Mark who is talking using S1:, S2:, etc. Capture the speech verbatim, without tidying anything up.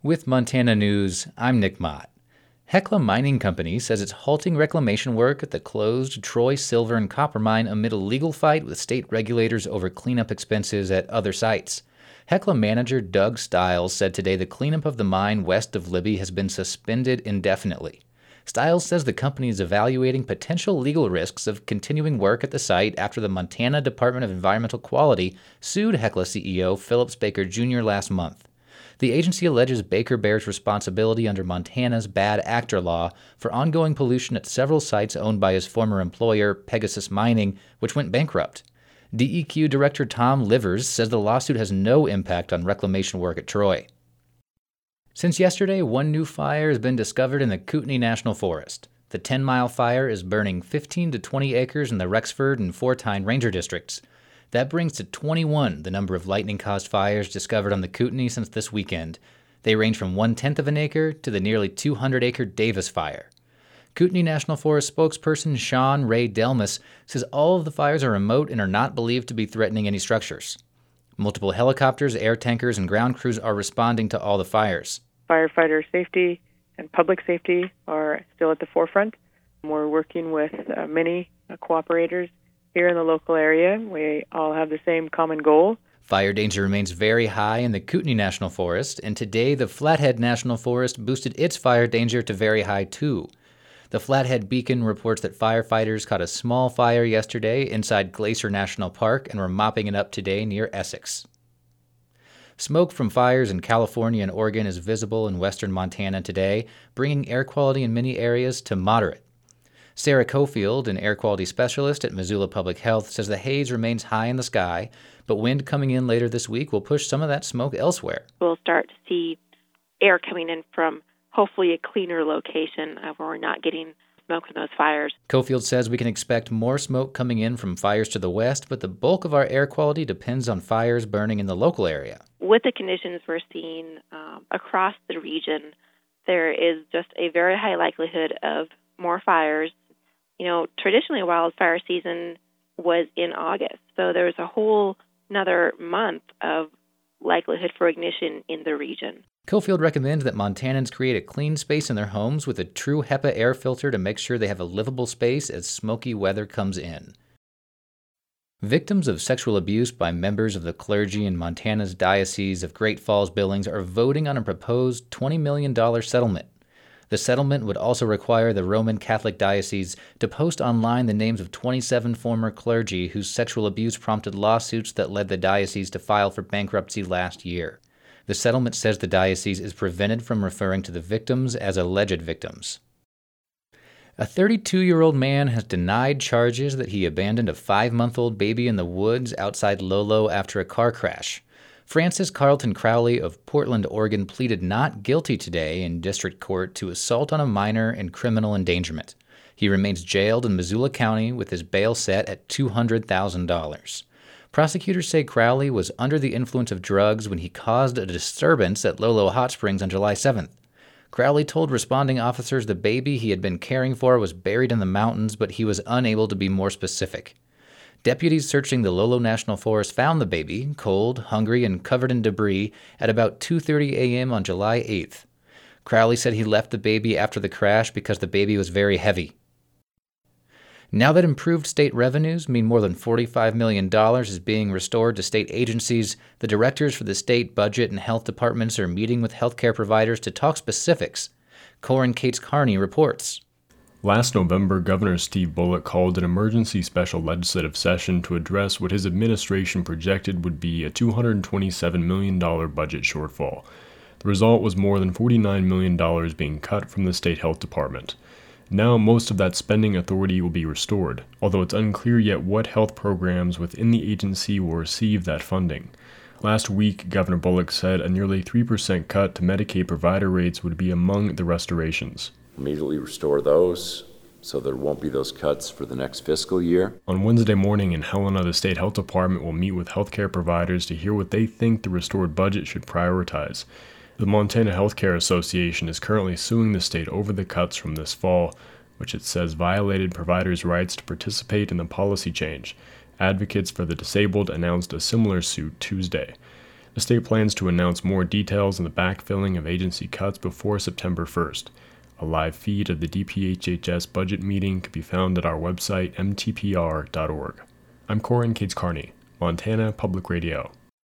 S1: With Montana News, I'm Nick Mott. Hecla Mining Company says it's halting reclamation work at the closed Troy silver and copper mine amid a legal fight with state regulators over cleanup expenses at other sites. Hecla manager Doug Stiles said today the cleanup of the mine west of Libby has been suspended indefinitely. Stiles says the company is evaluating potential legal risks of continuing work at the site after the Montana Department of Environmental Quality sued Hecla C E O Phillips Baker Junior last month. The agency alleges Baker bears responsibility under Montana's bad actor law for ongoing pollution at several sites owned by his former employer, Pegasus Mining, which went bankrupt. D E Q Director Tom Livers says the lawsuit has no impact on reclamation work at Troy. Since yesterday, one new fire has been discovered in the Kootenai National Forest. The Ten Mile Fire is burning fifteen to twenty acres in the Rexford and Fortine Ranger Districts. That brings to twenty-one the number of lightning-caused fires discovered on the Kootenai since this weekend. They range from one-tenth of an acre to the nearly two hundred acre Davis Fire. Kootenai National Forest spokesperson Sean Ray Delmas says all of the fires are remote and are not believed to be threatening any structures. Multiple helicopters, air tankers, and ground crews are responding to all the fires.
S2: Firefighter safety and public safety are still at the forefront. We're working with uh, many uh, cooperators here in the local area. We all have the same common goal.
S1: Fire danger remains very high in the Kootenai National Forest, and today the Flathead National Forest boosted its fire danger to very high too. The Flathead Beacon reports that firefighters caught a small fire yesterday inside Glacier National Park and were mopping it up today near Essex. Smoke from fires in California and Oregon is visible in western Montana today, bringing air quality in many areas to moderate. Sarah Cofield, an air quality specialist at Missoula Public Health, says the haze remains high in the sky, but wind coming in later this week will push some of that smoke elsewhere.
S3: We'll start to see air coming in from hopefully a cleaner location uh, where we're not getting smoke from those fires.
S1: Cofield says we can expect more smoke coming in from fires to the west, but the bulk of our air quality depends on fires burning in the local area.
S3: With the conditions we're seeing um, across the region, there is just a very high likelihood of more fires. You know, traditionally, wildfire season was in August, so there was a whole another month of likelihood for ignition in the region.
S1: Cofield recommends that Montanans create a clean space in their homes with a true HEPA air filter to make sure they have a livable space as smoky weather comes in. Victims of sexual abuse by members of the clergy in Montana's Diocese of Great Falls Billings are voting on a proposed twenty million dollars settlement. The settlement would also require the Roman Catholic Diocese to post online the names of twenty-seven former clergy whose sexual abuse prompted lawsuits that led the diocese to file for bankruptcy last year. The settlement says the diocese is prevented from referring to the victims as alleged victims. A thirty-two-year-old man has denied charges that he abandoned a five-month-old baby in the woods outside Lolo after a car crash. Francis Carlton Crowley of Portland, Oregon, pleaded not guilty today in district court to assault on a minor and criminal endangerment. He remains jailed in Missoula County with his bail set at two hundred thousand dollars. Prosecutors say Crowley was under the influence of drugs when he caused a disturbance at Lolo Hot Springs on July seventh. Crowley told responding officers the baby he had been caring for was buried in the mountains, but he was unable to be more specific. Deputies searching the Lolo National Forest found the baby, cold, hungry, and covered in debris, at about two thirty a.m. on July eighth. Crowley said he left the baby after the crash because the baby was very heavy. Now that improved state revenues mean more than forty-five million dollars is being restored to state agencies, the directors for the state budget and health departments are meeting with healthcare providers to talk specifics. Corin Cates Carney reports.
S4: Last November, Governor Steve Bullock called an emergency special legislative session to address what his administration projected would be a two hundred twenty-seven million dollars budget shortfall. The result was more than forty-nine million dollars being cut from the state health department. Now most of that spending authority will be restored, although it's unclear yet what health programs within the agency will receive that funding. Last week, Governor Bullock said a nearly three percent cut to Medicaid provider rates would be among the restorations.
S5: Immediately restore those so there won't be those cuts for the next fiscal year.
S4: On Wednesday morning in Helena, the state health department will meet with healthcare providers to hear what they think the restored budget should prioritize. The Montana Healthcare Association is currently suing the state over the cuts from this fall, which it says violated providers' rights to participate in the policy change. Advocates for the disabled announced a similar suit Tuesday. The state plans to announce more details on the backfilling of agency cuts before September first. A live feed of the D P H H S budget meeting can be found at our website, m t p r dot org. I'm Corin Cates Carney, Montana Public Radio.